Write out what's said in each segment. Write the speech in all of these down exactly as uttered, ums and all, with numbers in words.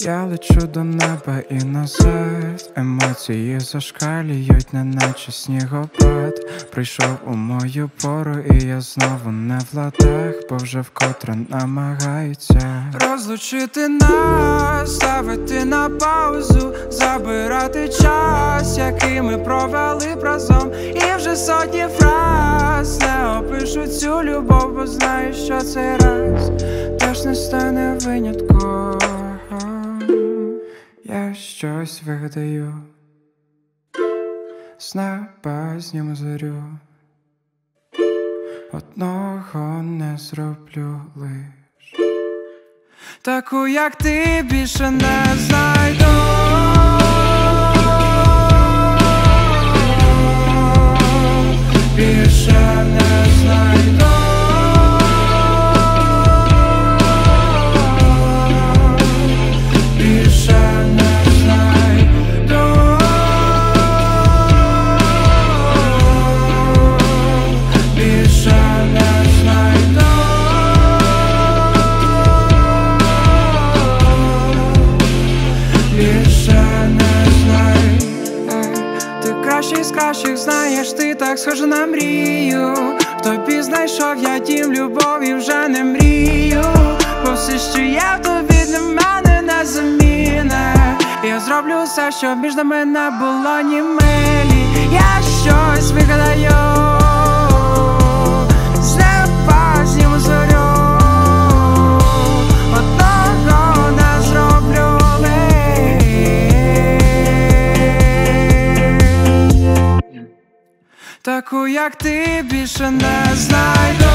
Я лечу до неба і назад. Емоції зашкалюють, неначе снігопад. Прийшов у мою пору, і я знову не в ладах, бо вже вкотре намагаються розлучити нас, ставити на паузу, забирати час, який ми провели б разом. І вже сотні фраз не опишу цю любов, бо знаю, що цей раз теж не стане винятком. Я щось вигадаю, з неба зніму зорю, одного не зроблю лиш, таку, як ти, більше не знайду. Більше не знайду. Більше не знайду. Більше не знайду. Більше не знайду. Ти кращий з кращих, знаєш, ти так схожа на мрію. В тобі знайшов я дім, любові вже не мрію, бо все, що є в тобі, для мене не заміна. Я зроблю все, щоб між нами не було ні милі. Я щось вигадаю, з неба зніму зорю, одного не зроблю лиш, таку, як ти, більше не знайду.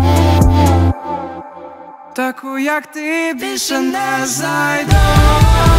Таку, як ти, більше не знайду.